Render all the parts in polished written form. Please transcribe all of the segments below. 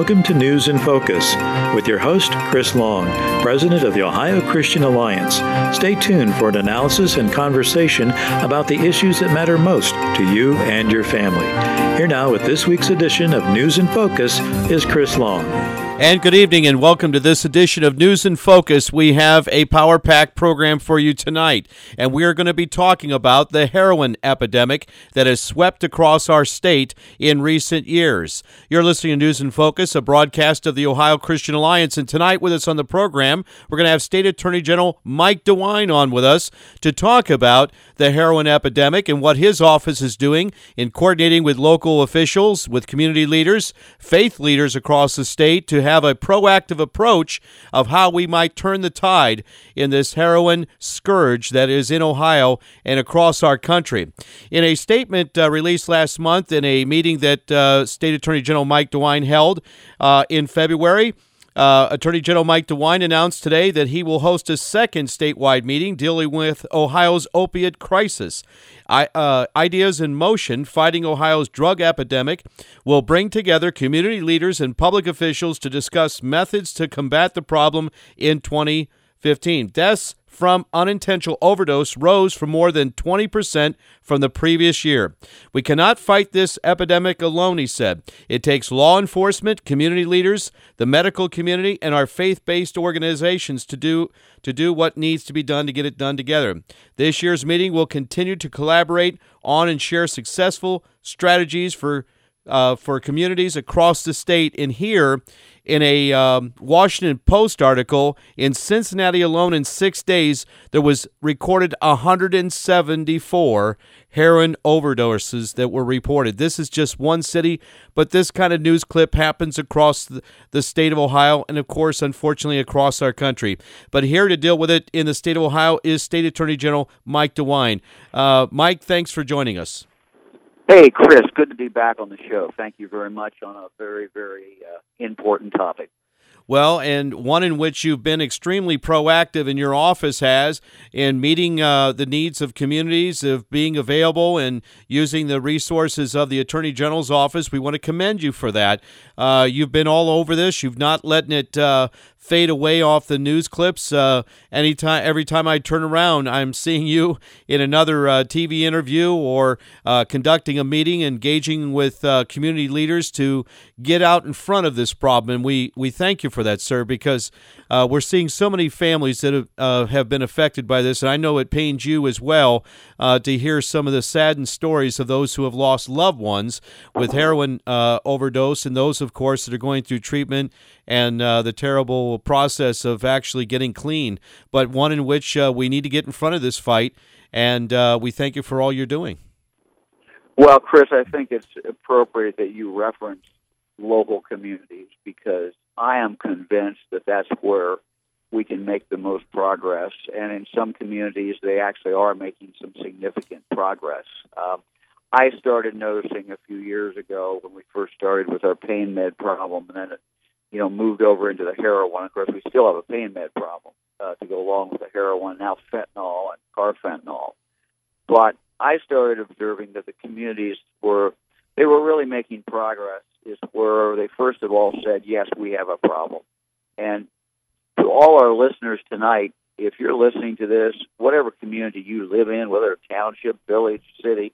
Welcome to News in Focus with your host, Chris Long, President of the Ohio Christian Alliance. Stay tuned for an analysis and conversation about the issues that matter most to you and your family. Here now with this week's edition of News in Focus is Chris Long. And good evening and welcome to this edition of News in Focus. We have a power-packed program for you tonight, and we are going to be talking about the heroin epidemic that has swept across our state in recent years. You're listening to News in Focus, a broadcast of the Ohio Christian Alliance, and tonight with us on the program, we're going to have State Attorney General Mike DeWine on with us to talk about the heroin epidemic and what his office is doing in coordinating with local officials, with community leaders, faith leaders across the state to have a proactive approach of how we might turn the tide in this heroin scourge that is in Ohio and across our country. In a statement released last month in a meeting that State Attorney General Mike DeWine held in February, Attorney General Mike DeWine announced today that he will host a second statewide meeting dealing with Ohio's opiate crisis. Ideas in Motion, Fighting Ohio's Drug Epidemic, will bring together community leaders and public officials to discuss methods to combat the problem in 2015. Deaths from unintentional overdose rose for more than 20% from the previous year. We cannot fight this epidemic alone, he said. It takes law enforcement, community leaders, the medical community, and our faith-based organizations to do what needs to be done to get it done together. This year's meeting will continue to collaborate on and share successful strategies for communities across the state. And here, in a Washington Post article, in Cincinnati alone in 6 days, there was recorded 174 heroin overdoses that were reported. This is just one city, but this kind of news clip happens across the state of Ohio and, of course, unfortunately, across our country. But here to deal with it in the state of Ohio is State Attorney General Mike DeWine. Mike, thanks for joining us. Hey, Chris, good to be back on the show. Thank you very much on a very, very important topic. Well, and one in which you've been extremely proactive and your office has in meeting the needs of communities, of being available and using the resources of the Attorney General's office. We want to commend you for that. You've been all over this. You've not letting it fade away off the news clips. Every time I turn around, I'm seeing you in another TV interview or conducting a meeting, engaging with community leaders to get out in front of this problem. And we thank you for that, sir, because we're seeing so many families that have been affected by this. And I know it pains you as well to hear some of the saddened stories of those who have lost loved ones with heroin overdose, and those, of course, that are going through treatment and the terrible process of actually getting clean, but one in which we need to get in front of this fight, and we thank you for all you're doing. Well, Chris, I think it's appropriate that you reference local communities because I am convinced that that's where we can make the most progress, and in some communities, they actually are making some significant progress. I started noticing a few years ago when we first started with our pain med problem, and then it moved over into the heroin. Of course, we still have a pain med problem to go along with the heroin, now fentanyl and carfentanil. But I started observing that the communities were really making progress is where they first of all said, yes, we have a problem. And to all our listeners tonight, if you're listening to this, whatever community you live in, whether township, village, city,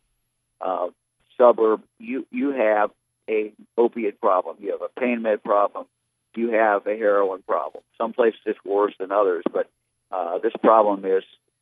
suburb, you have a opiate problem. You have a pain med problem. You have a heroin problem. Some places it's worse than others, but this problem is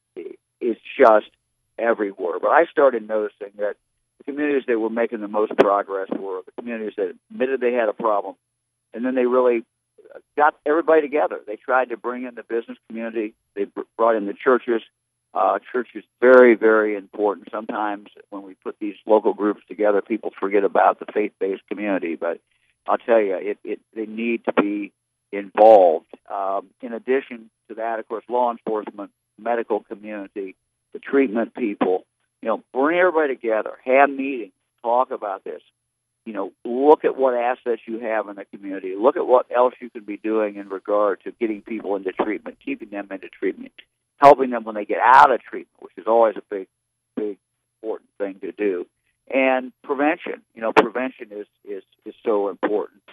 just everywhere. But I started noticing that the communities that were making the most progress were the communities that admitted they had a problem, and then they really got everybody together. They tried to bring in the business community. They brought in the churches. Church is very, very important. Sometimes when we put these local groups together, people forget about the faith-based community, but I'll tell you, they need to be involved. In addition to that, of course, law enforcement, medical community, the treatment people, bring everybody together, have meetings, talk about this. Look at what assets you have in the community. Look at what else you could be doing in regard to getting people into treatment, keeping them into treatment, helping them when they get out of treatment, which is always a big, big, important thing to do. And prevention, prevention is so important.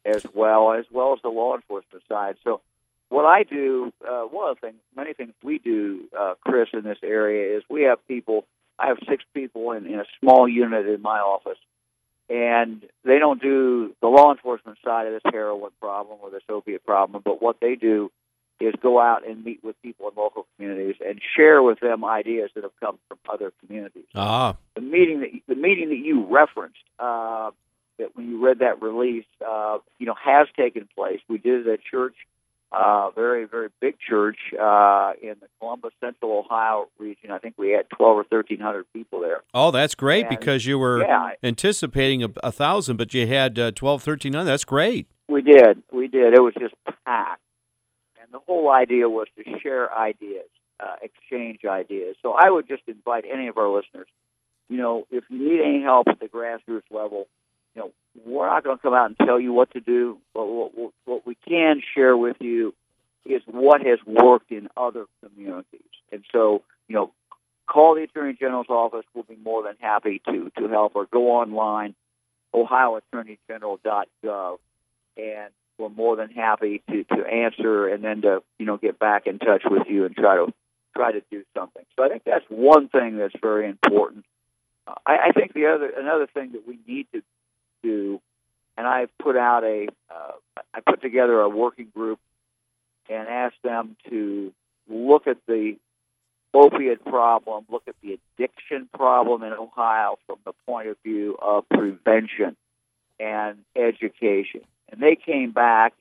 as well as the law enforcement side. So what I do, one of the things, many things we do, Chris, in this area is we have people. I have 6 people in a small unit in my office, and they don't do the law enforcement side of this heroin problem or this opiate problem, but what they do is go out and meet with people in local communities and share with them ideas that have come from other communities. Ah. The meeting that you referenced, that when you read that release, has taken place. We did it at church, very, very big church in the Columbus, Central Ohio region. I think we had 12 or 1,300 people there. Oh, that's great, And, because you were anticipating 1,000, but you had 12, 1,300. That's great. We did. It was just packed. And the whole idea was to share ideas, exchange ideas. So I would just invite any of our listeners, if you need any help at the grassroots level, we're not going to come out and tell you what to do, but what we can share with you is what has worked in other communities. And so, call the Attorney General's office. We'll be more than happy to help, or go online, ohioattorneygeneral.gov, and we're more than happy to answer and then to get back in touch with you and try to do something. So I think that's one thing that's very important. I think another thing that we need to do, and I've put out I put together a working group and asked them to look at the opiate problem, look at the addiction problem in Ohio from the point of view of prevention and education. And they came back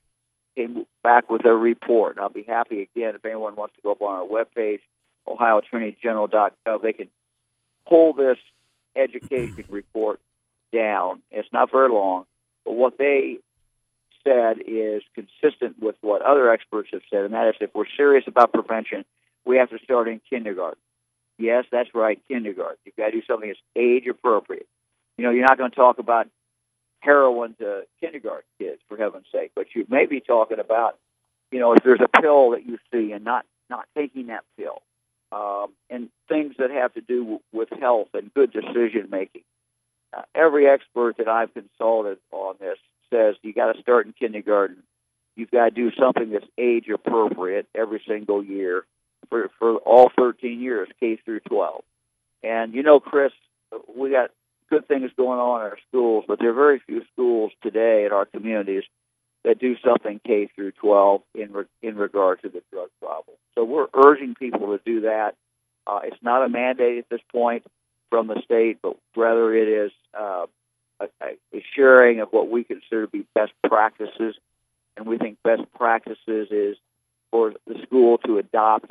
with a report. And I'll be happy, again, if anyone wants to go up on our webpage, ohioattorneygeneral.gov, they can pull this education report down. It's not very long, but what they said is consistent with what other experts have said, and that is, if we're serious about prevention, we have to start in kindergarten. Yes, that's right, kindergarten. You've got to do something that's age appropriate. You're not going to talk about heroin to kindergarten kids, for heaven's sake, but you may be talking about, if there's a pill that you see and not taking that pill, and things that have to do with health and good decision making. Every expert that I've consulted on this says you got to start in kindergarten. You've got to do something that's age appropriate every single year for all 13 years, K through 12. And Chris, we got good things going on in our schools, but there are very few schools today in our communities that do something K through 12 in regard to the drug problem. So we're urging people to do that. It's not a mandate at this point from the state, but rather it is a sharing of what we consider to be best practices. And we think best practices is for the school to adopt,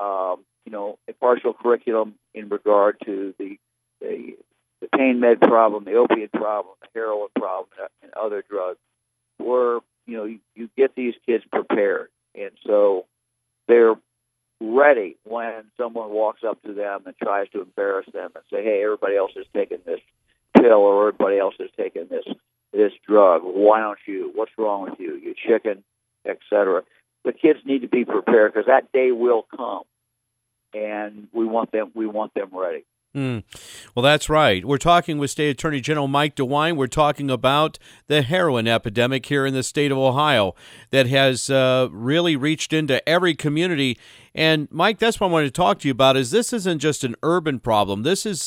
a partial curriculum in regard to the pain med problem, the opiate problem, the heroin problem, and other drugs, where you get these kids prepared, and so they're ready when someone walks up to them and tries to embarrass them and say, "Hey, everybody else is taking this pill, or everybody else is taking this drug. Why don't you? What's wrong with you? You chicken," etc. The kids need to be prepared, because that day will come, and we want them ready. Well, that's right. We're talking with State Attorney General Mike DeWine. We're talking about the heroin epidemic here in the state of Ohio that has really reached into every community. And, Mike, that's what I wanted to talk to you about, is this isn't just an urban problem. This is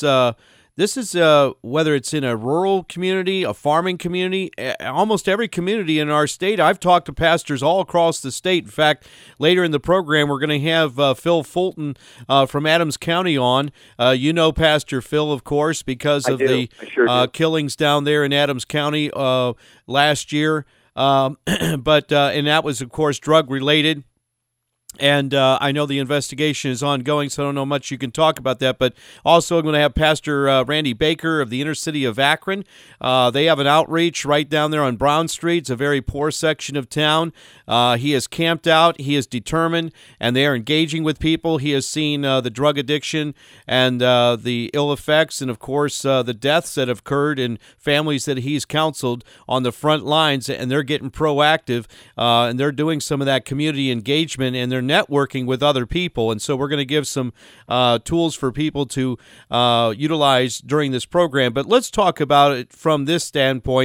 whether it's in a rural community, a farming community, almost every community in our state. I've talked to pastors all across the state. In fact, later in the program, we're going to have Phil Fulton from Adams County on. Pastor Phil, of course, because of the killings down there in Adams County last year. And that was, of course, drug-related. And I know the investigation is ongoing, so I don't know much you can talk about that. But also I'm going to have Pastor Randy Baker of the inner city of Akron. They have an outreach right down there on Brown Street. It's a very poor section of town. He is camped out. He is determined, and they are engaging with people. He has seen the drug addiction and the ill effects and, of course, the deaths that have occurred in families that he's counseled on the front lines, and they're getting proactive, and they're doing some of that community engagement, and they're networking with other people. And so we're going to give some tools for people to utilize during this program. But let's talk about it from this standpoint.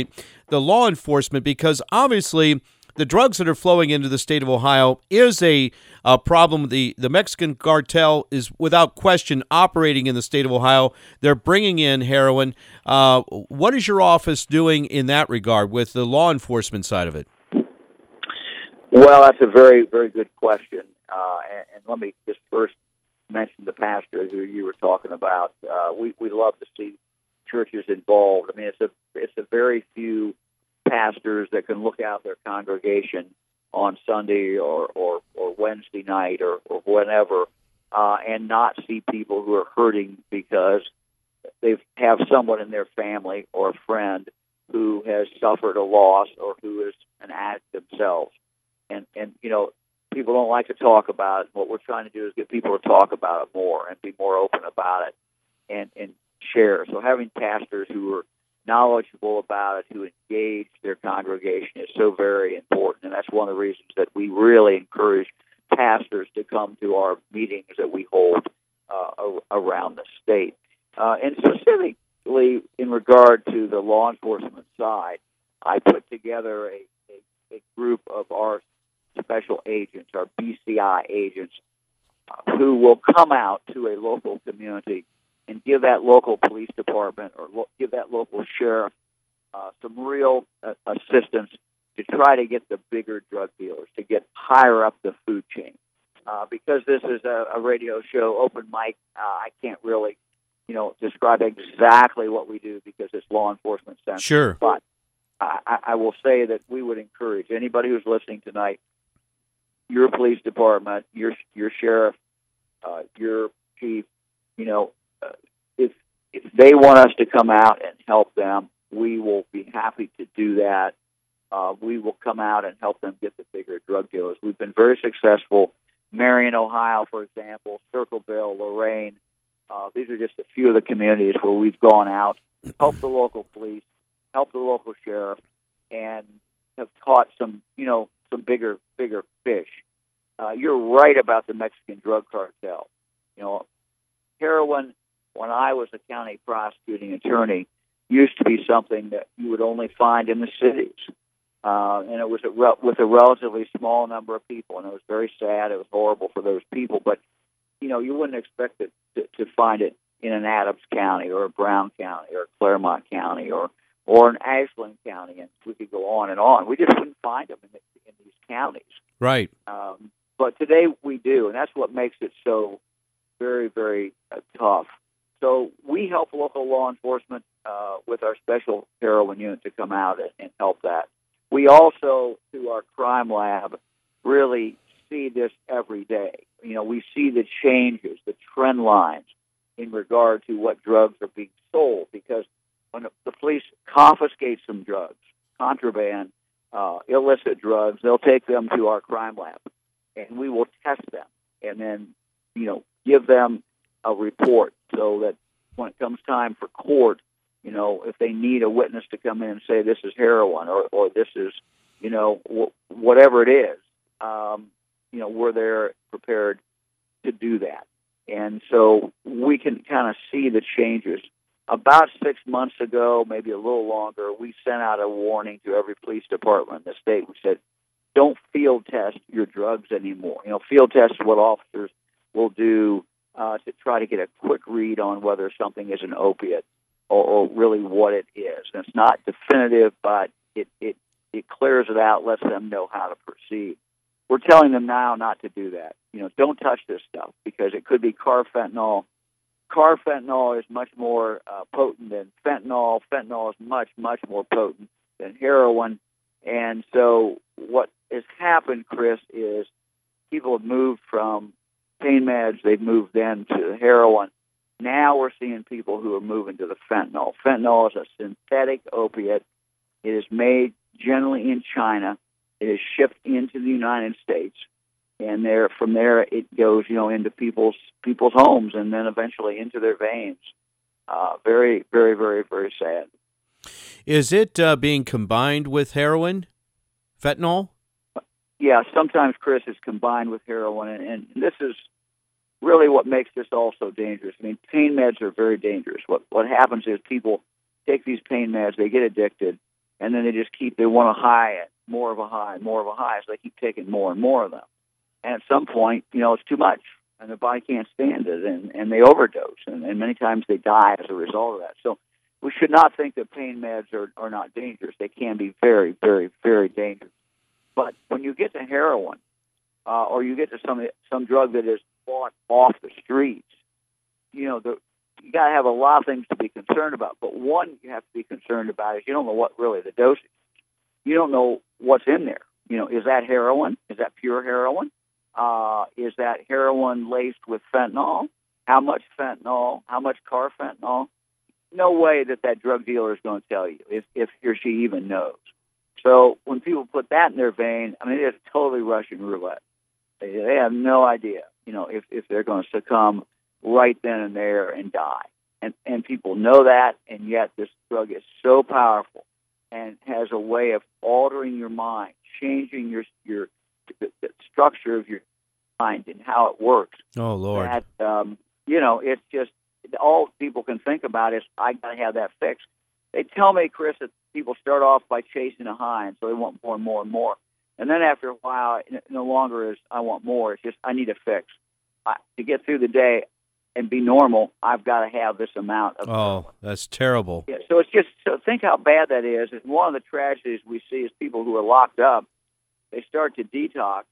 the law enforcement, because obviously the drugs that are flowing into the state of Ohio is a problem. The Mexican cartel is without question operating in the state of Ohio. They're bringing in heroin. What is your office doing in that regard with the law enforcement side of it? Well, that's a very, very good question. And let me just first mention the pastor who you were talking about. We love to see churches involved. I mean, it's a very few pastors that can look out their congregation on Sunday or Wednesday night or whenever and not see people who are hurting because they have someone in their family or a friend who has suffered a loss or who is an addict themselves. And people don't like to talk about it. What we're trying to do is get people to talk about it more and be more open about it and share. So having pastors who are knowledgeable about it, who engage their congregation is so very important. And that's one of the reasons that we really encourage pastors to come to our meetings that we hold around the state. And specifically in regard to the law enforcement side, I put together a group of our special agents, our BCI agents, who will come out to a local community and give that local police department or give that local sheriff some real assistance to try to get the bigger drug dealers, to get higher up the food chain. Because this is a radio show, open mic, I can't really, describe exactly what we do because it's law enforcement centered. Sure. But I will say that we would encourage anybody who's listening tonight, your police department, your sheriff, your chief, if they want us to come out and help them, we will be happy to do that. We will come out and help them get the bigger drug dealers. We've been very successful. Marion, Ohio, for example, Circleville, Lorain. These are just a few of the communities where we've gone out, helped the local police, helped the local sheriff, and have caught some bigger fish. You're right about the Mexican drug cartel. Heroin, when I was a county prosecuting attorney, used to be something that you would only find in the cities. And it was with a relatively small number of people, and it was very sad. It was horrible for those people. But, you wouldn't expect it to find it in an Adams County or a Brown County or a Claremont County or an Ashland County, and we could go on and on. We just wouldn't find them in these counties. Right. But today we do, and that's what makes it so very, very tough. So we help local law enforcement with our special heroin unit to come out and help that. We also, through our crime lab, really see this every day. We see the changes, the trend lines in regard to what drugs are being sold, because when the police confiscate some drugs, contraband, illicit drugs, they'll take them to our crime lab, and we will test them and then, give them a report so that when it comes time for court, if they need a witness to come in and say this is heroin or this is, whatever it is, we're there prepared to do that. And so we can kind of see the changes. About 6 months ago, maybe a little longer, we sent out a warning to every police department in the state. We said, don't field test your drugs anymore. Field test is what officers will do to try to get a quick read on whether something is an opiate or really what it is. And it's not definitive, but it clears it out, lets them know how to proceed. We're telling them now not to do that. Don't touch this stuff because it could be carfentanil. Carfentanil is much more potent than fentanyl. Fentanyl is much, much more potent than heroin. And so what has happened, Chris, is people have moved from pain meds, they've moved then to heroin. Now we're seeing people who are moving to the fentanyl. Fentanyl is a synthetic opiate. It is made generally in China. It is shipped into the United States, and from there it goes, into people's homes and then eventually into their veins. Very, very, very, very sad. Is it being combined with heroin, fentanyl? Yeah, sometimes, Chris, it's combined with heroin, and this is really what makes this all so dangerous. I mean, pain meds are very dangerous. What happens is people take these pain meds, they get addicted, and then they want a high, more of a high, more of a high, so they keep taking more and more of them. And at some point, it's too much, and their body can't stand it, and they overdose, and many times they die as a result of that. So we should not think that pain meds are not dangerous. They can be very, very, very dangerous. But when you get to heroin, or you get to some drug that is bought off the streets, you got to have a lot of things to be concerned about. But one you have to be concerned about is you don't know what really the dosage. You don't know what's in there. Is that heroin? Is that pure heroin? Is that heroin laced with fentanyl? How much fentanyl? How much carfentanil? No way that drug dealer is going to tell you if he or she even knows. So when people put that in their vein, it's totally Russian roulette. They have no idea, if they're going to succumb right then and there and die. And people know that, and yet this drug is so powerful and has a way of altering your mind, changing the structure of your mind and how it works. Oh, Lord. That, it's just, all people can think about is, I got to have that fixed. They tell me, Chris, that people start off by chasing a high, and so they want more and more and more. And then after a while, it no longer is, I want more. It's just, I need a fix. To get through the day and be normal, I've got to have this amount of. Oh, that's terrible. Yeah, so it's just, think how bad that is. And one of the tragedies we see is people who are locked up, they start to detox.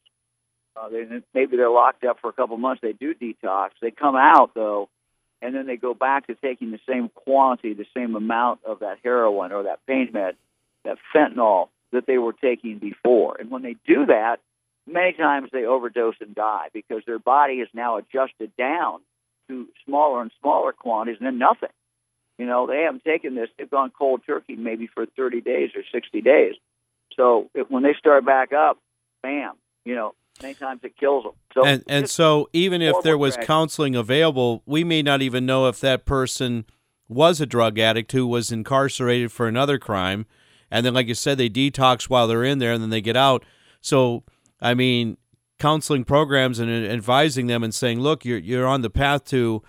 Maybe they're locked up for a couple months. They do detox. They come out, though, and then they go back to taking the same quantity, the same amount of that heroin or that pain med, that fentanyl that they were taking before. And when they do that, many times they overdose and die because their body is now adjusted down to smaller and smaller quantities and then nothing. They haven't taken this. They've gone cold turkey maybe for 30 days or 60 days. So when they start back up, bam, many times it kills them. So so even if there was counseling available, we may not even know if that person was a drug addict who was incarcerated for another crime. And then, like you said, they detox while they're in there and then they get out. So, counseling programs and advising them and saying, look, you're on the path to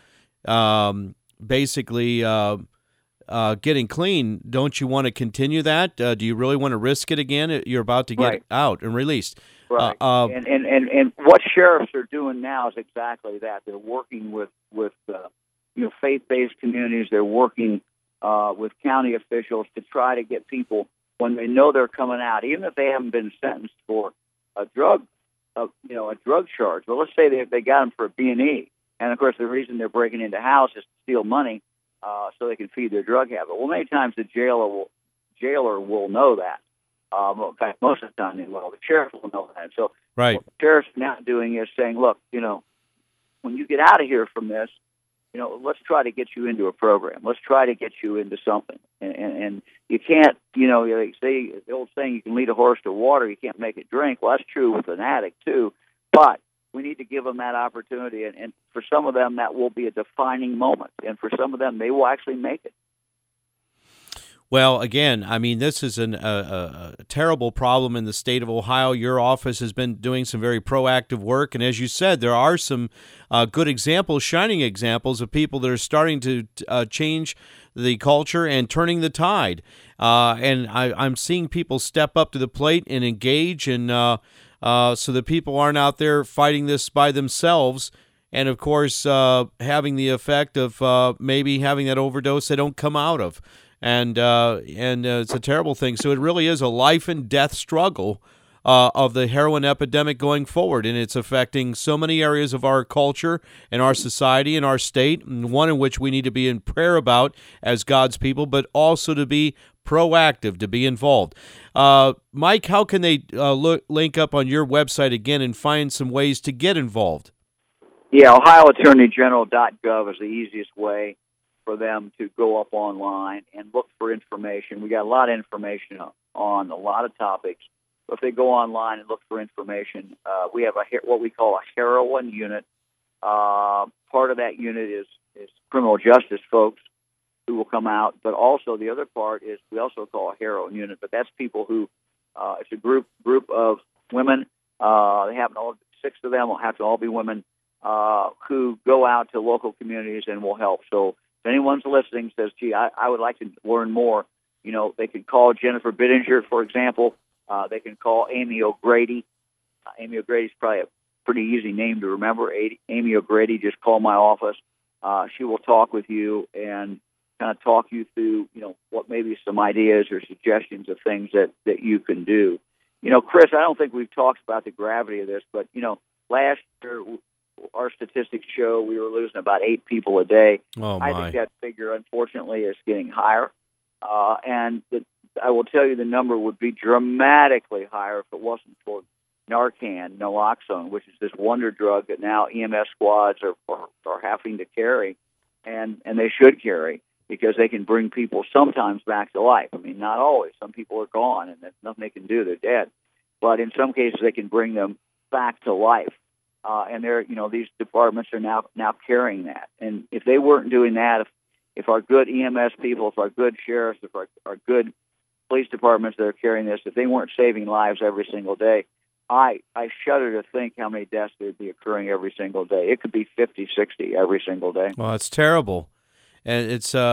basically getting clean. Don't you want to continue that? Do you really want to risk it again? You're about to get out and released. Right. And what sheriffs are doing now is exactly that. They're working with faith-based communities. They're working with county officials to try to get people, when they know they're coming out, even if they haven't been sentenced for a drug charge. Well, let's say they got them for a B&E, and of course the reason they're breaking into houses is to steal money so they can feed their drug habit. Well, many times the jailer will know that. In fact, most of the time they will. The sheriff will know that. So right. What the sheriff's now doing is saying, look, when you get out of here from this, let's try to get you into a program. Let's try to get you into something. And you can't, they say, the old saying, you can lead a horse to water, you can't make it drink. Well, that's true with an addict, too. But we need to give them that opportunity. And for some of them, that will be a defining moment. And for some of them, they will actually make it. Well, again, this is a terrible problem in the state of Ohio. Your office has been doing some very proactive work, and as you said, there are some good examples, shining examples of people that are starting to change the culture and turning the tide. And I'm seeing people step up to the plate and engage, and so that people aren't out there fighting this by themselves. And, of course, having the effect of maybe having that overdose they don't come out of. And it's a terrible thing. So it really is a life and death struggle of the heroin epidemic going forward, and it's affecting so many areas of our culture and our society and our state, and one in which we need to be in prayer about as God's people, but also to be proactive, to be involved. Mike, how can they link up on your website again and find some ways to get involved? Yeah, OhioAttorneyGeneral.gov is the easiest way for them to go up online and look for information. We got a lot of information on a lot of topics. But if they go online and look for information, we have what we call a heroin unit. Part of that unit is criminal justice folks who will come out, but also the other part is we also call a heroin unit. But that's people who it's a group of women. They happen all 6 of them will have to all be women who go out to local communities and will help. So if anyone's listening says, gee, I would like to learn more, They can call Jennifer Bittinger, for example. They can call Amy O'Grady. Amy O'Grady's probably a pretty easy name to remember. Amy O'Grady, just call my office. She will talk with you and kind of talk you through, what maybe some ideas or suggestions of things that you can do. Chris, I don't think we've talked about the gravity of this, but, last year our statistics show we were losing about 8 people a day. Oh, my. I think that figure, unfortunately, is getting higher. And I will tell you the number would be dramatically higher if it wasn't for Narcan, naloxone, which is this wonder drug that now EMS squads are having to carry, and they should carry, because they can bring people sometimes back to life. I mean, not always. Some people are gone, and there's nothing they can do. They're dead. But in some cases, they can bring them back to life. And these departments are now carrying that. And if they weren't doing that, if our good EMS people, if our good sheriffs, if our good police departments that are carrying this, if they weren't saving lives every single day, I shudder to think how many deaths would be occurring every single day. It could be 50, 60 every single day. Well, it's terrible. And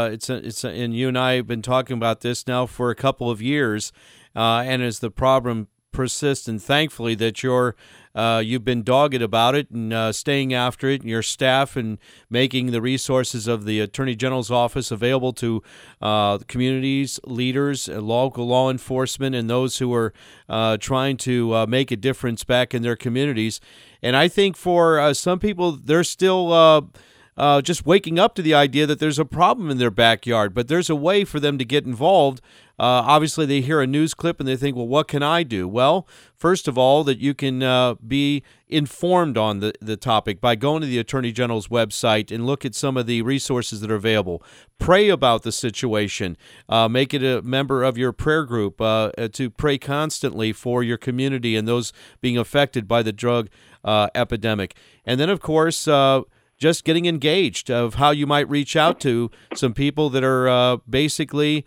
and you and I have been talking about this now for a couple of years, and as the problem persists, and thankfully that you've been dogged about it and staying after it, and your staff, and making the resources of the Attorney General's office available to communities, leaders, local law enforcement, and those who are trying to make a difference back in their communities. And I think for some people, they're still just waking up to the idea that there's a problem in their backyard, but there's a way for them to get involved. Obviously, they hear a news clip and they think, well, what can I do? Well, first of all, that you can be informed on the topic by going to the Attorney General's website and look at some of the resources that are available. Pray about the situation. Make it a member of your prayer group to pray constantly for your community and those being affected by the drug epidemic. And then, of course, just getting engaged of how you might reach out to some people that are basically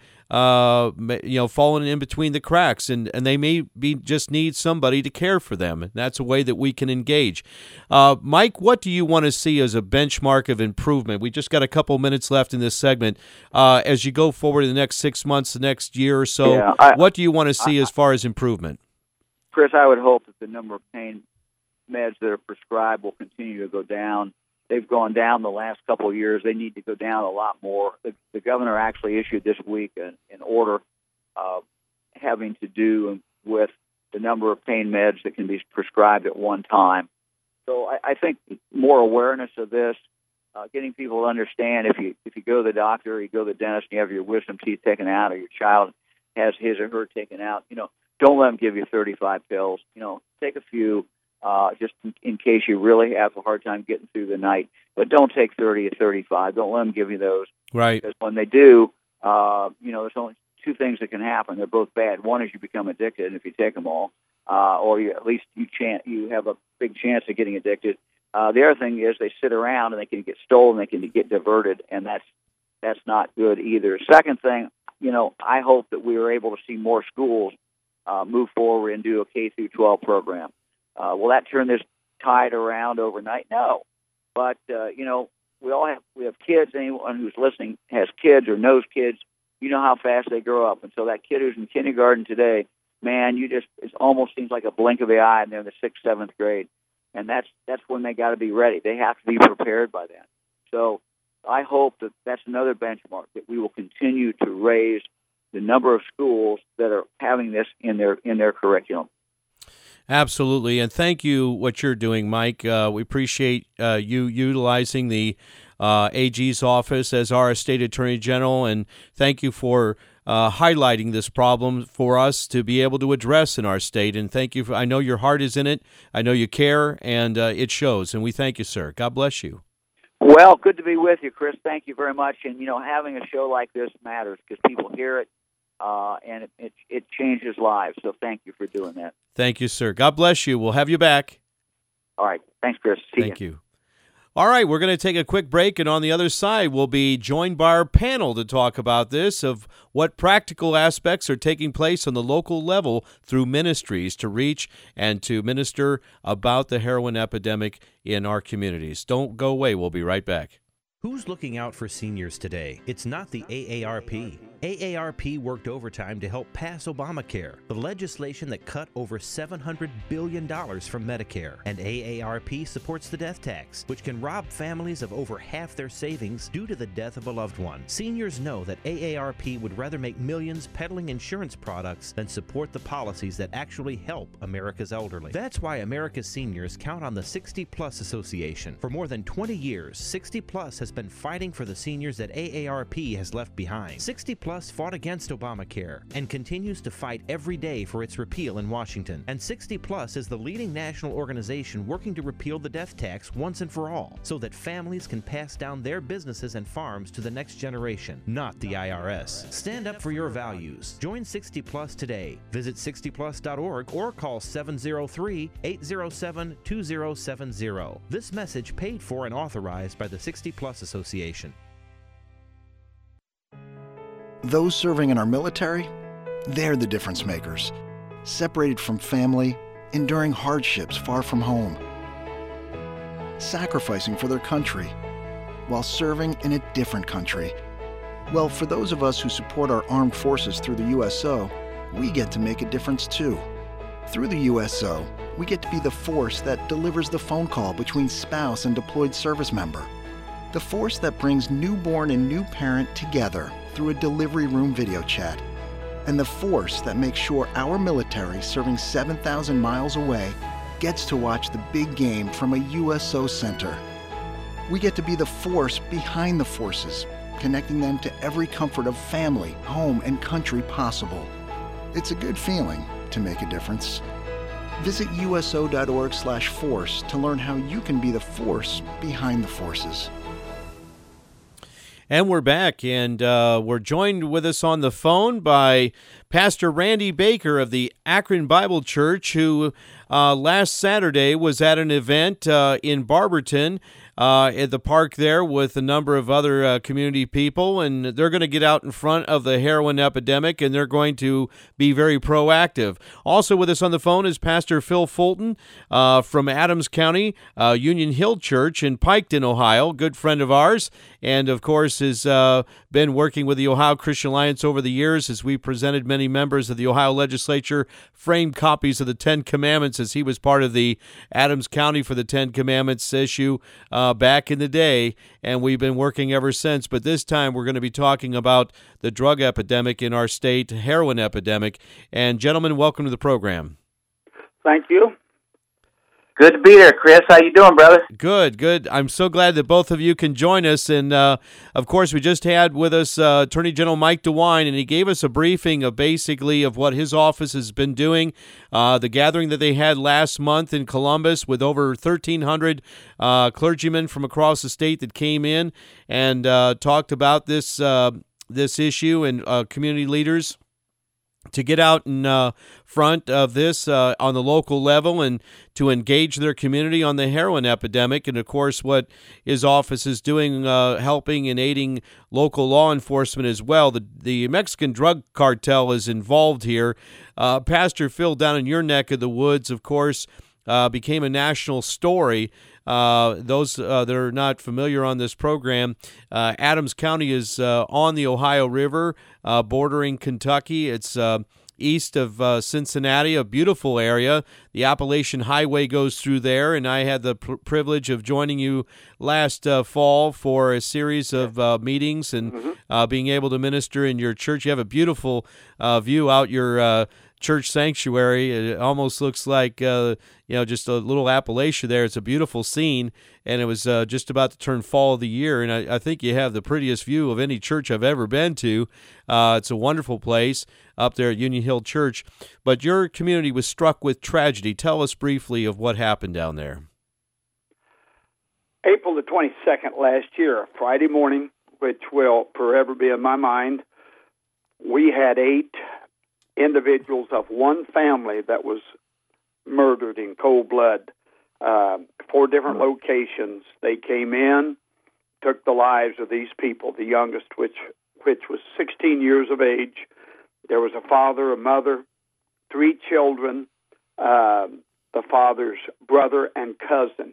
falling in between the cracks, and they may be just need somebody to care for them. And that's a way that we can engage. Mike, what do you want to see as a benchmark of improvement? We just got a couple minutes left in this segment. As you go forward in the next 6 months, the next year or so, what do you want to see as far as improvement? Chris, I would hope that the number of pain meds that are prescribed will continue to go down. They've gone down the last couple of years. They need to go down a lot more. The governor actually issued this week an order having to do with the number of pain meds that can be prescribed at one time. So I think more awareness of this, getting people to understand if you go to the doctor, or you go to the dentist, and you have your wisdom teeth taken out, or your child has his or her taken out, don't let them give you 35 pills. Take a few. Just in case you really have a hard time getting through the night. But don't take 30 or 35. Don't let them give you those. Right. Because when they do, there's only 2 things that can happen. They're both bad. One is you become addicted if you take them all, or at least you have a big chance of getting addicted. The other thing is they sit around and they can get stolen, they can get diverted, and that's not good either. Second thing, I hope that we are able to see more schools move forward and do a K through 12 program. Will that turn this tide around overnight? No. But, we have kids. Anyone who's listening has kids or knows kids. You know how fast they grow up. And so that kid who's in kindergarten today, man, it almost seems like a blink of the eye, and they're in the 6th, 7th grade. And that's when they got to be ready. They have to be prepared by then. So I hope that that's another benchmark, that we will continue to raise the number of schools that are having this in their curriculum. Absolutely, and thank you what you're doing, Mike. We appreciate you utilizing the AG's office as our state attorney general, and thank you for highlighting this problem for us to be able to address in our state. And thank you. I know your heart is in it. I know you care, and it shows. And we thank you, sir. God bless you. Well, good to be with you, Chris. Thank you very much. And having a show like this matters because people hear it. And it changes lives. So thank you for doing that. Thank you, sir. God bless you. We'll have you back. All right. Thanks, Chris. Thank you. All right, we're going to take a quick break, and on the other side, we'll be joined by our panel to talk about this, of what practical aspects are taking place on the local level through ministries to reach and to minister about the heroin epidemic in our communities. Don't go away. We'll be right back. Who's looking out for seniors today? It's not the AARP. AARP worked overtime to help pass Obamacare, the legislation that cut over $700 billion from Medicare. And AARP supports the death tax, which can rob families of over half their savings due to the death of a loved one. Seniors know that AARP would rather make millions peddling insurance products than support the policies that actually help America's elderly. That's why America's seniors count on the 60 Plus Association. For more than 20 years, 60 Plus has been fighting for the seniors that AARP has left behind. 60 Plus fought against Obamacare and continues to fight every day for its repeal in Washington. And 60 Plus is the leading national organization working to repeal the death tax once and for all, so that families can pass down their businesses and farms to the next generation, not the IRS. Stand up for your values. Join 60 Plus today. Visit 60plus.org or call 703-807-2070. This message paid for and authorized by the 60 Plus Association. Those serving in our military, they're the difference makers. Separated from family, enduring hardships far from home, sacrificing for their country while serving in a different country. Well, for those of us who support our armed forces through the USO, we get to make a difference too. Through the USO, we get to be the force that delivers the phone call between spouse and deployed service member. The force that brings newborn and new parent together through a delivery room video chat. And the force that makes sure our military serving 7,000 miles away gets to watch the big game from a USO center. We get to be the force behind the forces, connecting them to every comfort of family, home, and country possible. It's a good feeling to make a difference. Visit uso.org/force to learn how you can be the force behind the forces. And we're back, and we're joined with us on the phone by Pastor Randy Baker of the Akron Bible Church, who last Saturday was at an event in Barberton at the park there with a number of other community people, and they're going to get out in front of the heroin epidemic, and they're going to be very proactive. Also with us on the phone is Pastor Phil Fulton from Adams County Union Hill Church in Piketon, Ohio, good friend of ours, and of course has been working with the Ohio Christian Alliance over the years as we presented many members of the Ohio legislature framed copies of the Ten Commandments as he was part of the Adams County for the Ten Commandments issue back in the day, and we've been working ever since. But this time we're going to be talking about the drug epidemic in our state, heroin epidemic. And gentlemen, welcome to the program. Thank you. Good to be there, Chris. How you doing, brother? Good. I'm so glad that both of you can join us. And, of course, we just had with us Attorney General Mike DeWine, and he gave us a briefing of basically of what his office has been doing, the gathering that they had last month in Columbus with over 1,300 clergymen from across the state that came in and talked about this issue, and community leaders to get out in front of this on the local level and to engage their community on the heroin epidemic. And, of course, what his office is doing, helping and aiding local law enforcement as well. The Mexican drug cartel is involved here. Pastor Phil, down in your neck of the woods, of course, became a national story. Those that are not familiar on this program, Adams County is on the Ohio River, bordering Kentucky. It's east of Cincinnati, a beautiful area. The Appalachian Highway goes through there, and I had the privilege of joining you last fall for a series of meetings and being able to minister in your church. You have a beautiful view out your church sanctuary. It almost looks like just a little Appalachia there. It's a beautiful scene, and it was just about to turn fall of the year, and I think you have the prettiest view of any church I've ever been to. It's a wonderful place up there at Union Hill Church, but your community was struck with tragedy. Tell us briefly of what happened down there. April the 22nd last year, Friday morning, which will forever be in my mind, we had 8 individuals of one family that was murdered in cold blood. 4 different locations. They came in, took the lives of these people, the youngest, which was 16 years of age. There was a father, a mother, 3 children, the father's brother and cousin.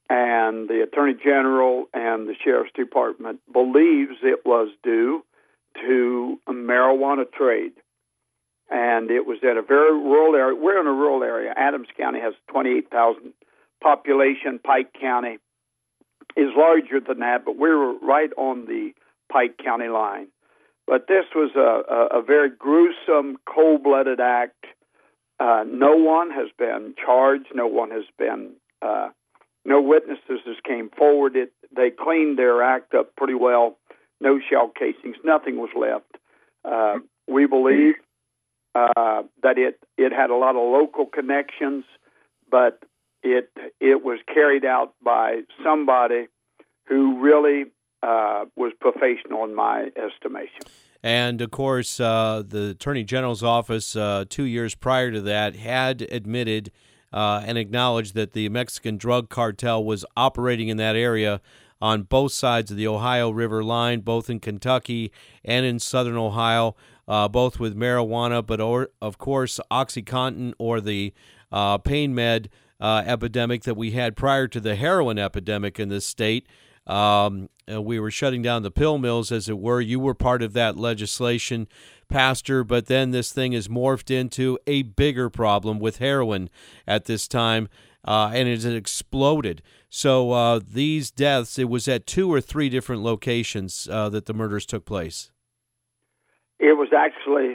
And the Attorney General and the Sheriff's Department believes it was due to a marijuana trade. And it was at a very rural area. We're in a rural area. Adams County has 28,000 population. Pike County is larger than that, but we were right on the Pike County line. But this was a very gruesome, cold-blooded act. No one has been charged. No one has been, no witnesses came forward. They cleaned their act up pretty well. No shell casings. Nothing was left. We believe that it had a lot of local connections, but it was carried out by somebody who really was professional in my estimation. And, of course, the Attorney General's office 2 years prior to that had admitted and acknowledged that the Mexican drug cartel was operating in that area on both sides of the Ohio River line, both in Kentucky and in southern Ohio, both with marijuana, but, of course, OxyContin or the pain med epidemic that we had prior to the heroin epidemic in this state. We were shutting down the pill mills, as it were. You were part of that legislation, Pastor, but then this thing has morphed into a bigger problem with heroin at this time, and it has exploded. So these deaths, it was at 2 or 3 different locations that the murders took place. It was actually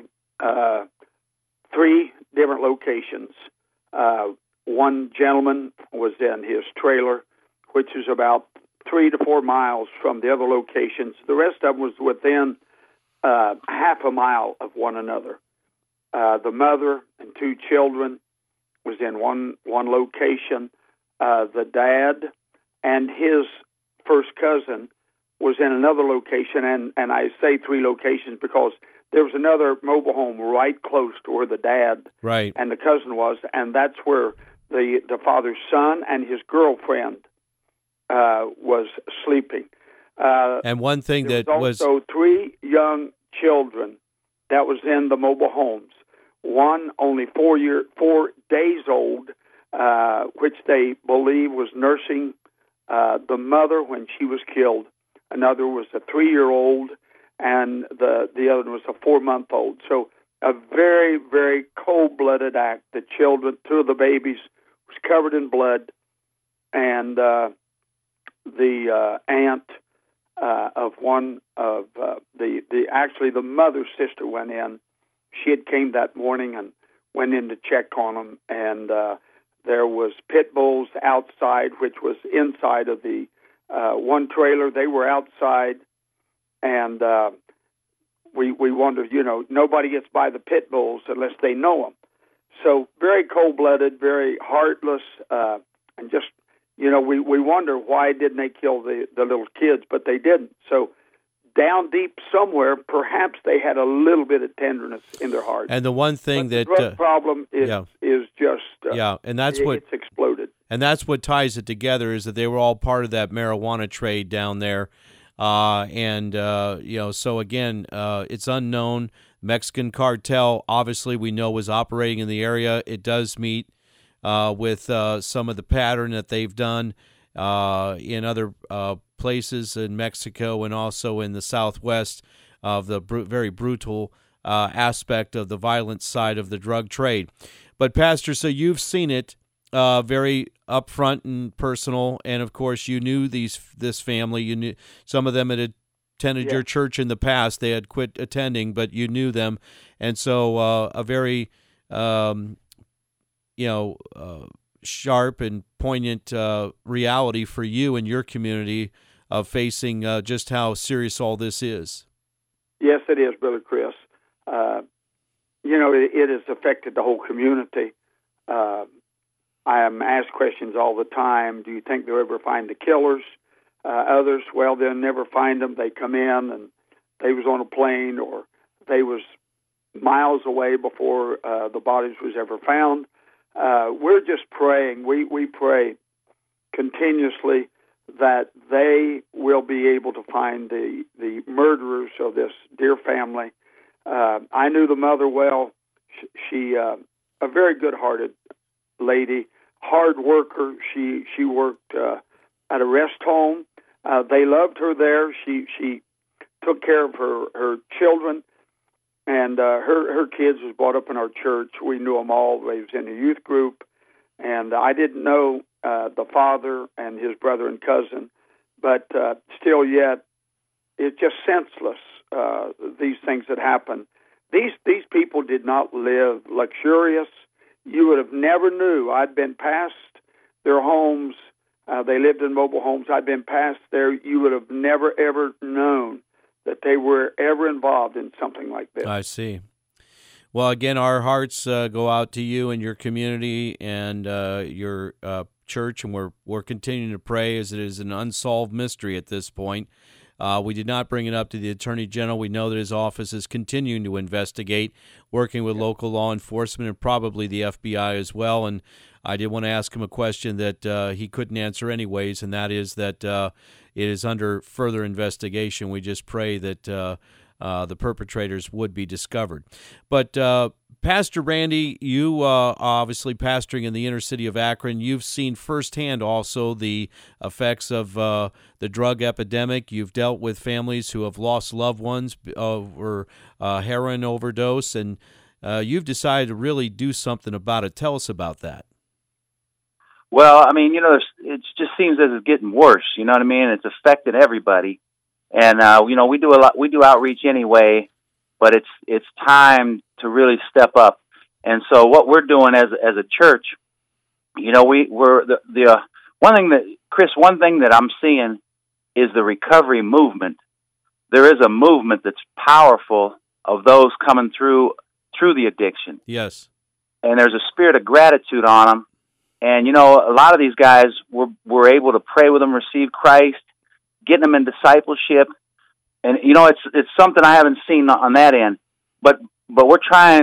3 different locations. One gentleman was in his trailer, which is about 3 to 4 miles from the other locations. The rest of them was within half a mile of one another. The mother and 2 children was in one location. The dad and his first cousin was in another location, and I say 3 locations because there was another mobile home right close to where the dad and the cousin was, and that's where the father's son and his girlfriend was sleeping. And one thing that was also 3 young children that was in the mobile homes. One only 4 days old, which they believe was nursing the mother when she was killed. Another was a 3-year-old, and the other was a 4-month-old. So a very, very cold-blooded act. The children, 2 of the babies, was covered in blood, and the aunt of one of the mother's sister went in. She had came that morning and went in to check on them, and there was pit bulls outside, which was inside of the one trailer. They were outside, and we wondered, nobody gets by the pit bulls unless they know them. So very cold-blooded, very heartless, and just, we wonder why didn't they kill the little kids, but they didn't. So down deep somewhere, perhaps they had a little bit of tenderness in their heart. And the one thing the drug problem is just and that's it's exploded. And that's what ties it together, is that they were all part of that marijuana trade down there. So again, it's unknown. Mexican cartel, obviously, we know was operating in the area. It does meet with some of the pattern that they've done in other places in Mexico and also in the Southwest of the very brutal aspect of the violent side of the drug trade. But, Pastor, so you've seen it very upfront and personal, and, of course, you knew this family. You knew some of them had attended your church in the past. They had quit attending, but you knew them. And so a very, sharp and poignant reality for you and your community of facing just how serious all this is. Yes, it is, Brother Chris. It has affected the whole community. I am asked questions all the time. Do you think they'll ever find the killers? Others, well, they'll never find them. They come in and they was on a plane, or they was miles away before the bodies was ever found. We're just praying. We pray continuously that they will be able to find the murderers of this dear family. I knew the mother well. She a very good-hearted lady, hard worker. She worked at a rest home. They loved her there. She took care of her children, and her kids was brought up in our church. We knew them all. They was in a youth group, and I didn't know the father and his brother and cousin, but still yet, it's just senseless, these things that happen. These people did not live luxurious. You would have never knew. I'd been past their homes. They lived in mobile homes. I'd been past there. You would have never, ever known that they were ever involved in something like this. I see. Well, again, our hearts go out to you and your community and your church, and we're continuing to pray as it is an unsolved mystery at this point. We did not bring it up to the Attorney General. We know that his office is continuing to investigate, working with local law enforcement and probably the FBI as well. And I did want to ask him a question that he couldn't answer anyways, and that is that it is under further investigation. We just pray that the perpetrators would be discovered. But Pastor Randy, you obviously pastoring in the inner city of Akron, you've seen firsthand also the effects of the drug epidemic. You've dealt with families who have lost loved ones over heroin overdose, and you've decided to really do something about it. Tell us about that. Well, I mean, it just seems as it's getting worse. You know what I mean? It's affected everybody, and we do outreach anyway. But it's time to really step up, and so what we're doing as a church, we're the one thing that I'm seeing is the recovery movement. There is a movement that's powerful of those coming through the addiction. Yes, and there's a spirit of gratitude on them, and a lot of these guys we're able to pray with them, receive Christ, getting them in discipleship. And, it's something I haven't seen on that end, but we're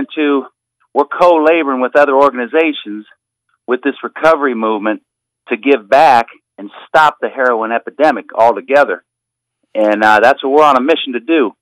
co-laboring with other organizations with this recovery movement to give back and stop the heroin epidemic altogether. And that's what we're on a mission to do.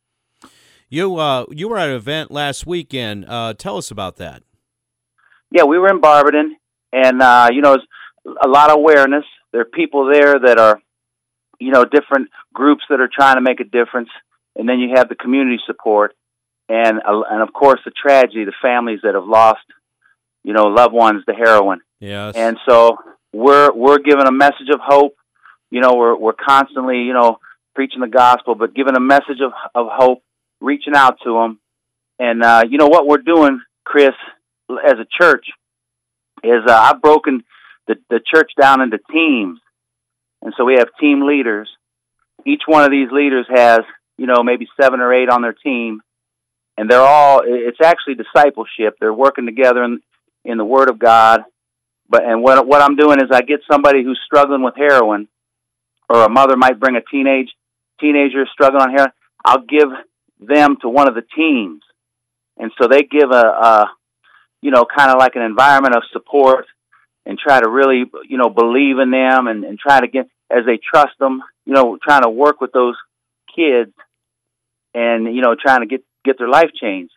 You were at an event last weekend. Tell us about that. Yeah, we were in Barberton, and, there's a lot of awareness. There are people there that are, different groups that are trying to make a difference, and then you have the community support, and of course the tragedy, the families that have lost, loved ones to heroin. Yes. And so we're giving a message of hope. We're constantly, preaching the gospel, but giving a message of hope, reaching out to them, and what we're doing, Chris, as a church, is I've broken the church down into teams. And so we have team leaders. Each one of these leaders has, maybe 7 or 8 on their team. And it's actually discipleship. They're working together in the Word of God. And what I'm doing is I get somebody who's struggling with heroin, or a mother might bring a teenager struggling on heroin. I'll give them to one of the teams. And so they give a kind of like an environment of support, and try to really, believe in them and try to get, as they trust them, trying to work with those kids and, trying to get their life changed.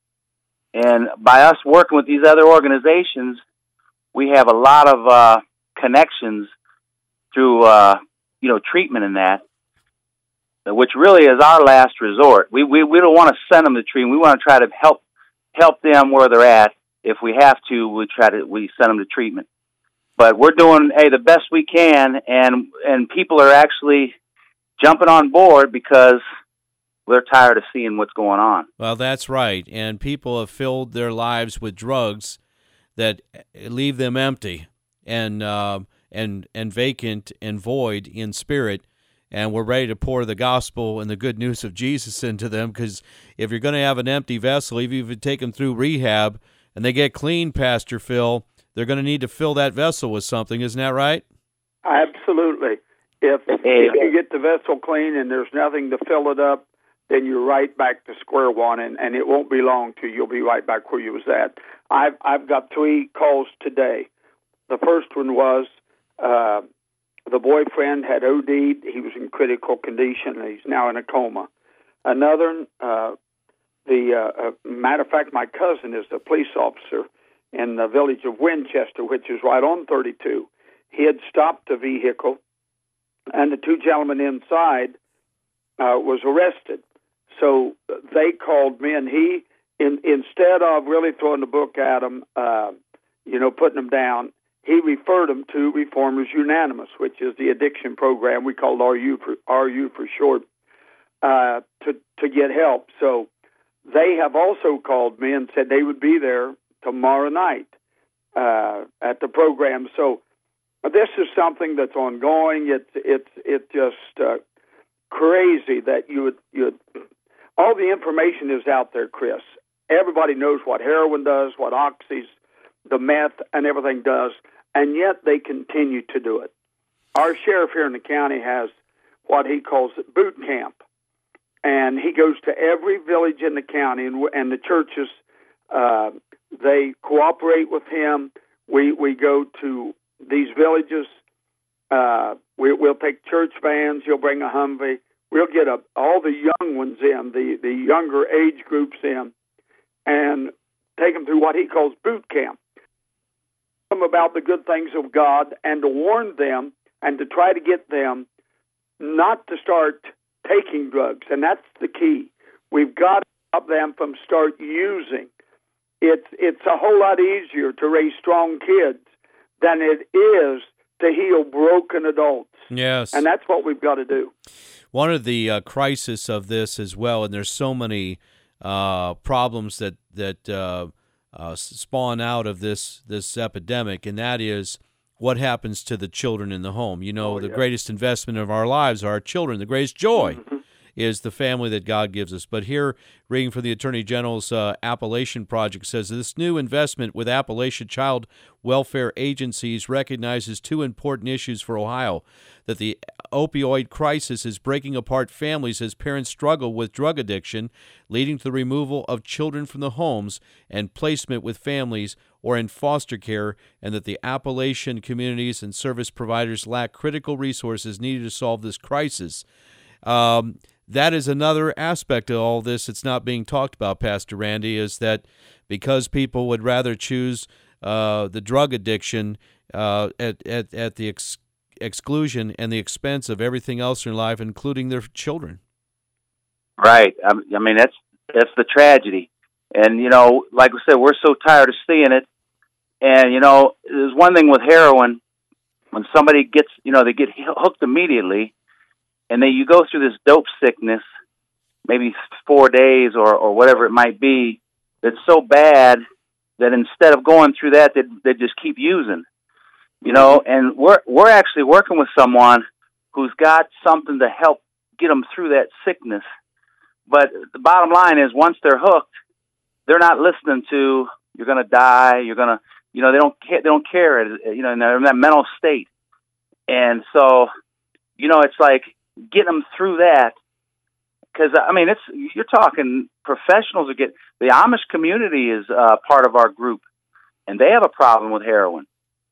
And by us working with these other organizations, we have a lot of connections through, treatment in that, which really is our last resort. We don't want to send them to treatment. We want to try to help them where they're at. If we have to, we send them to treatment. But we're doing the best we can, and people are actually jumping on board because they're tired of seeing what's going on. Well, that's right. And people have filled their lives with drugs that leave them empty and vacant and void in spirit. And we're ready to pour the gospel and the good news of Jesus into them, because if you're going to have an empty vessel, even if you take them through rehab and they get clean, Pastor Phil, they're going to need to fill that vessel with something. Isn't that right? Absolutely. If you get the vessel clean and there's nothing to fill it up, then you're right back to square one, and it won't be long till you'll be right back where you was at. I've got 3 calls today. The first one was the boyfriend had OD'd. He was in critical condition. He's now in a coma. Another, matter of fact, my cousin is a police officer in the village of Winchester, which is right on 32. He had stopped the vehicle, and the 2 gentlemen inside was arrested. So they called me, and he, instead of really throwing the book at him, putting them down, he referred them to Reformers Unanimous, which is the addiction program we call RU for short, to get help. So they have also called me and said they would be there tomorrow night at the program. So this is something that's ongoing. It's just crazy that you would all the information is out there, Chris. Everybody knows what heroin does, what oxys, the meth, and everything does, and yet they continue to do it. Our sheriff here in the county has what he calls boot camp, and he goes to every village in the county, and the churches, they cooperate with him. We go to these villages. We'll take church vans. He'll bring a Humvee. We'll get all the young ones in, the younger age groups in, and take them through what he calls boot camp. Them about the good things of God, and to warn them and to try to get them not to start taking drugs. And that's the key. We've got to stop them from start using. It's a whole lot easier to raise strong kids than it is to heal broken adults. Yes. And that's what we've got to do. One of the crisis of this as well, and there's so many problems that spawn out of this epidemic, and that is what happens to the children in the home. The greatest investment of our lives are our children. The greatest joy is the family that God gives us. But here, reading from the Attorney General's Appalachian Project, says this new investment with Appalachian Child Welfare Agencies recognizes two important issues for Ohio: that the opioid crisis is breaking apart families as parents struggle with drug addiction, leading to the removal of children from the homes and placement with families or in foster care, and that the Appalachian communities and service providers lack critical resources needed to solve this crisis. That is another aspect of all this that's not being talked about, Pastor Randy, is that because people would rather choose the drug addiction at the exclusion and the expense of everything else in life, including their children. Right. I mean, that's the tragedy. And, like we said, we're so tired of seeing it. And, there's one thing with heroin, when somebody gets, they get hooked immediately, and then you go through this dope sickness, maybe 4 days or whatever it might be, that's so bad that instead of going through that, they just keep using. And we're actually working with someone who's got something to help get them through that sickness. But the bottom line is, once they're hooked, they're not listening to, you're going to die, you're going to, they don't care, and they're in that mental state. And so, it's like getting them through that. Because, you're talking professionals who get, the Amish community is part of our group, and they have a problem with heroin.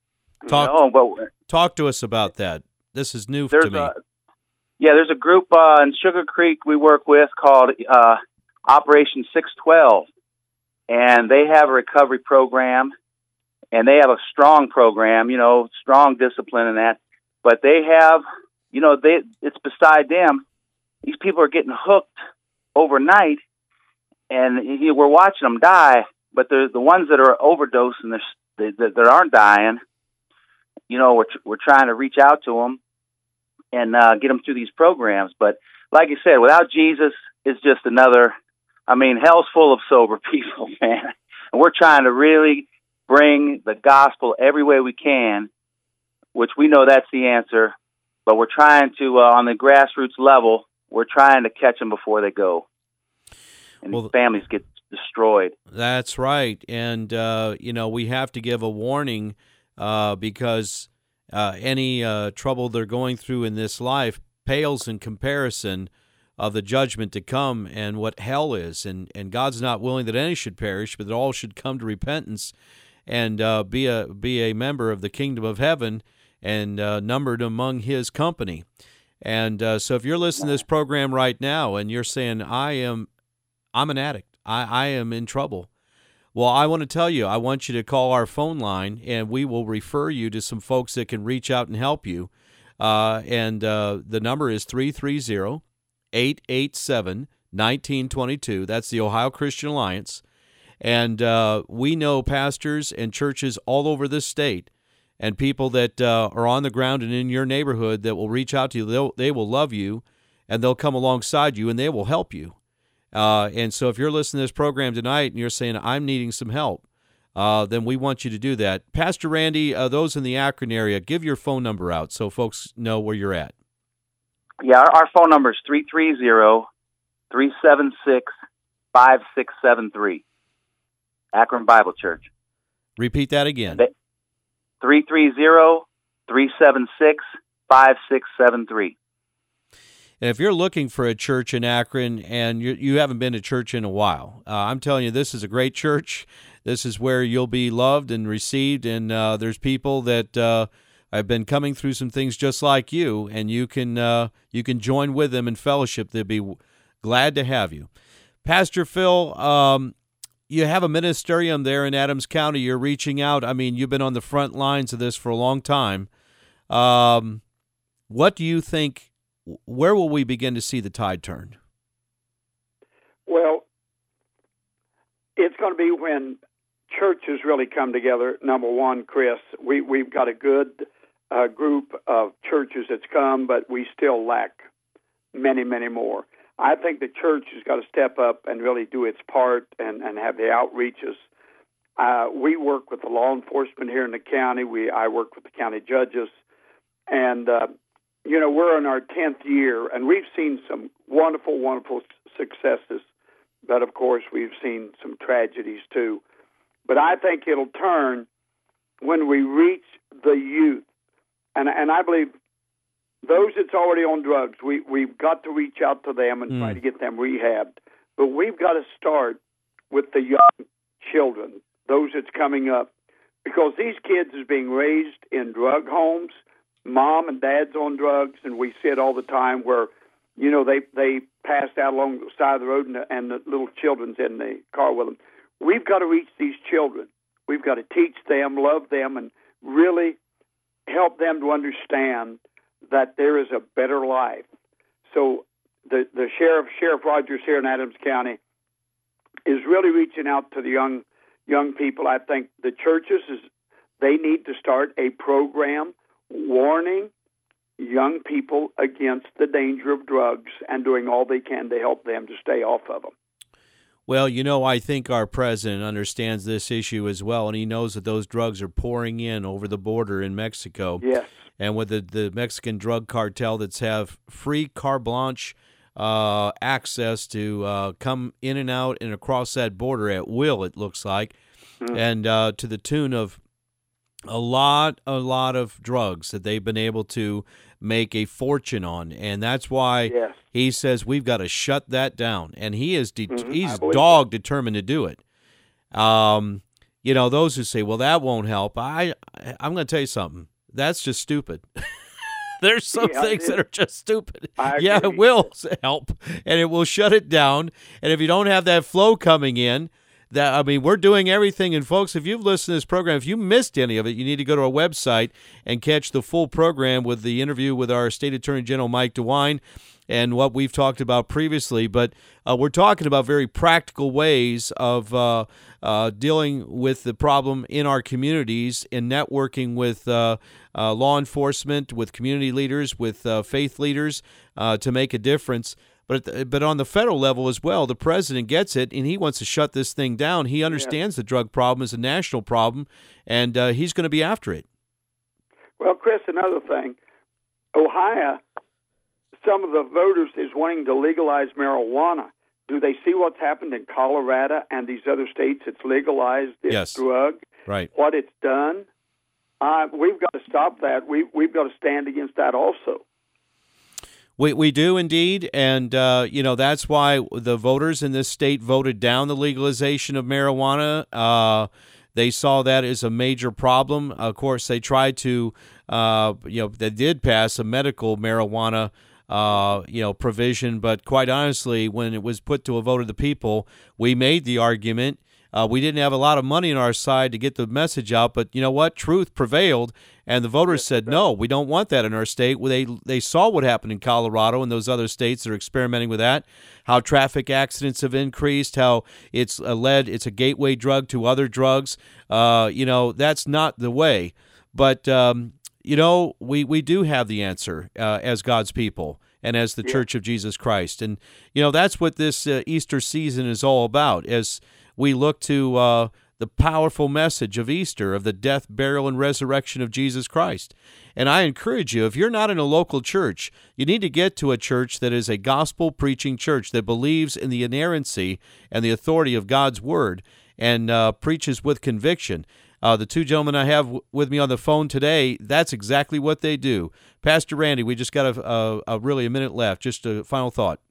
Talk to us about that. This is new to me. There's a group in Sugar Creek we work with called Operation 612, and they have a recovery program, and they have a strong program, strong discipline in that. But they have, it's beside them. These people are getting hooked overnight, and we're watching them die. But the ones that are overdosing, that aren't dying, we're trying to reach out to them and get them through these programs. But like you said, without Jesus, it's just another. Hell's full of sober people, man. And we're trying to really bring the gospel every way we can, which we know that's the answer. But we're trying to, on the grassroots level, we're trying to catch them before they go. And these families get destroyed. That's right. And, we have to give a warning because any trouble they're going through in this life pales in comparison of the judgment to come and what hell is. And God's not willing that any should perish, but that all should come to repentance and be a member of the kingdom of heaven and numbered among his company. And so if you're listening to this program right now and you're saying, I'm an addict, I am in trouble. Well, I want to tell you, I want you to call our phone line, and we will refer you to some folks that can reach out and help you. And the number is 330 888-887-1922. That's the Ohio Christian Alliance. And we know pastors and churches all over this state and people that are on the ground and in your neighborhood that will reach out to you. They will love you, and they'll come alongside you, and they will help you. And so if you're listening to this program tonight and you're saying, I'm needing some help, then we want you to do that. Pastor Randy, those in the Akron area, give your phone number out so folks know where you're at. Yeah, our phone number is 330-376-5673. Akron Bible Church. Repeat that again. 330-376-5673. And if you're looking for a church in Akron and you haven't been to church in a while, I'm telling you, this is a great church. This is where you'll be loved and received, and there's people that have been coming through some things just like you, and you can join with them in fellowship. They'd be glad to have you. Pastor Phil, you have a ministerium there in Adams County. You're reaching out. I mean, you've been on the front lines of this for a long time. What do you think, where will we begin to see the tide turn? Well, it's going to be when churches really come together. Number one, Chris, we've got a good group of churches that's come, but we still lack many, many more. I think the church has got to step up and really do its part and have the outreaches. We work with the law enforcement here in the county. I work with the county judges. And, we're in our 10th year, and we've seen some wonderful, wonderful successes. But, of course, we've seen some tragedies, too. But I think it'll turn when we reach the youth. And I believe those that's already on drugs, we've got to reach out to them and try to get them rehabbed. But we've got to start with the young children, those that's coming up, because these kids is being raised in drug homes. Mom and dad's on drugs, and we see it all the time where, they passed out along the side of the road and the little children's in the car with them. We've got to reach these children. We've got to teach them, love them, and really help them to understand that there is a better life. So the Sheriff Rogers here in Adams County is really reaching out to the young people. I think the churches they need to start a program warning young people against the danger of drugs and doing all they can to help them to stay off of them. Well, I think our president understands this issue as well, and he knows that those drugs are pouring in over the border in Mexico. Yes. And with the Mexican drug cartel that's have free carte blanche access to come in and out and across that border at will, it looks like, and to the tune of a lot of drugs that they've been able to make a fortune on, and that's why he says we've got to shut that down, and he's dog determined to do it. Those who say, well, that won't help, I'm going to tell you something. That's just stupid. There's some things that are just stupid. Yeah, it will help, and it will shut it down. And if you don't have that flow coming in, we're doing everything. And folks, if you've listened to this program, if you missed any of it, you need to go to our website and catch the full program with the interview with our State Attorney General Mike DeWine and what we've talked about previously. But we're talking about very practical ways of dealing with the problem in our communities and networking with law enforcement, with community leaders, with faith leaders to make a difference. But on the federal level as well, the president gets it, and he wants to shut this thing down. He understands the drug problem is a national problem, and he's going to be after it. Well, Chris, another thing, Ohio, some of the voters is wanting to legalize marijuana. Do they see what's happened in Colorado and these other states? It's legalized this drug. Right. What it's done. We've got to stop that. We've got to stand against that also. We do indeed, and that's why the voters in this state voted down the legalization of marijuana. They saw that as a major problem. Of course, they tried to, they did pass a medical marijuana, provision. But quite honestly, when it was put to a vote of the people, we made the argument We didn't have a lot of money on our side to get the message out, but you know what? Truth prevailed, and the voters said, no, we don't want that in our state. They saw what happened in Colorado and those other states that are experimenting with that, how traffic accidents have increased, how it's a gateway drug to other drugs. That's not the way. But, we do have the answer as God's people and as the Church of Jesus Christ. And, that's what this Easter season is all about, as we look to the powerful message of Easter, of the death, burial, and resurrection of Jesus Christ. And I encourage you, if you're not in a local church, you need to get to a church that is a gospel-preaching church that believes in the inerrancy and the authority of God's Word and preaches with conviction. The two gentlemen I have with me on the phone today, that's exactly what they do. Pastor Randy, we just got really a minute left. Just a final thought.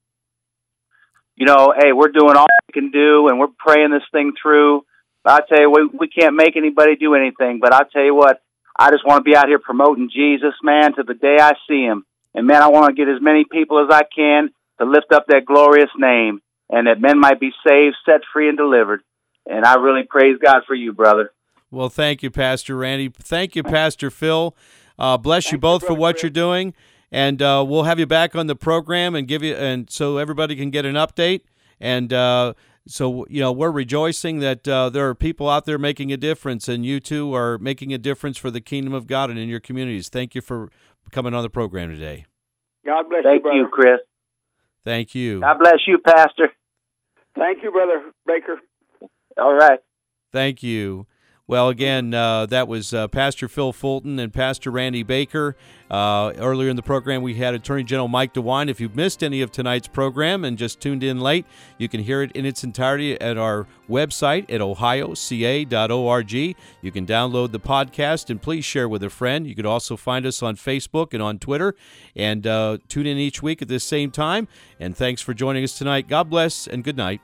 Hey, we're doing all we can do, and we're praying this thing through. I'll tell you, we can't make anybody do anything, but I'll tell you what, I just want to be out here promoting Jesus, man, to the day I see him. And, man, I want to get as many people as I can to lift up that glorious name, and that men might be saved, set free, and delivered. And I really praise God for you, brother. Well, thank you, Pastor Randy. Thank you, Pastor Phil. Bless you both for what you're doing. And we'll have you back on the program and so everybody can get an update. And so we're rejoicing that there are people out there making a difference, and you two are making a difference for the kingdom of God and in your communities. Thank you for coming on the program today. God bless you, brother. Thank you, Chris. Thank you. God bless you, Pastor. Thank you, Brother Baker. All right. Thank you. Well, again, that was Pastor Phil Fulton and Pastor Randy Baker. Earlier in the program, we had Attorney General Mike DeWine. If you've missed any of tonight's program and just tuned in late, you can hear it in its entirety at our website at ohioca.org. You can download the podcast and please share with a friend. You can also find us on Facebook and on Twitter. And tune in each week at this same time. And thanks for joining us tonight. God bless and good night.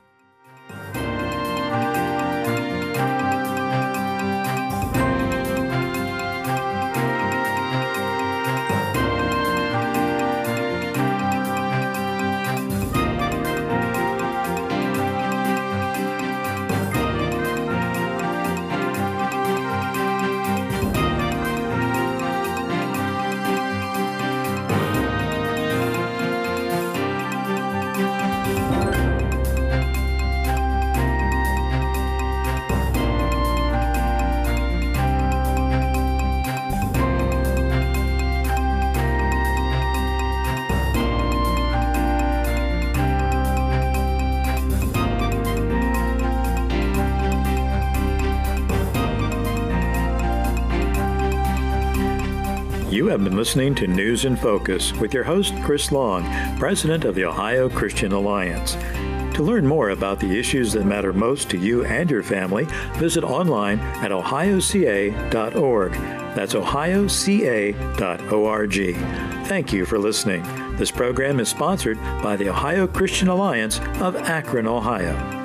You have been listening to News in Focus with your host, Chris Long, president of the Ohio Christian Alliance. To learn more about the issues that matter most to you and your family, visit online at ohioca.org. That's ohioca.org. Thank you for listening. This program is sponsored by the Ohio Christian Alliance of Akron, Ohio.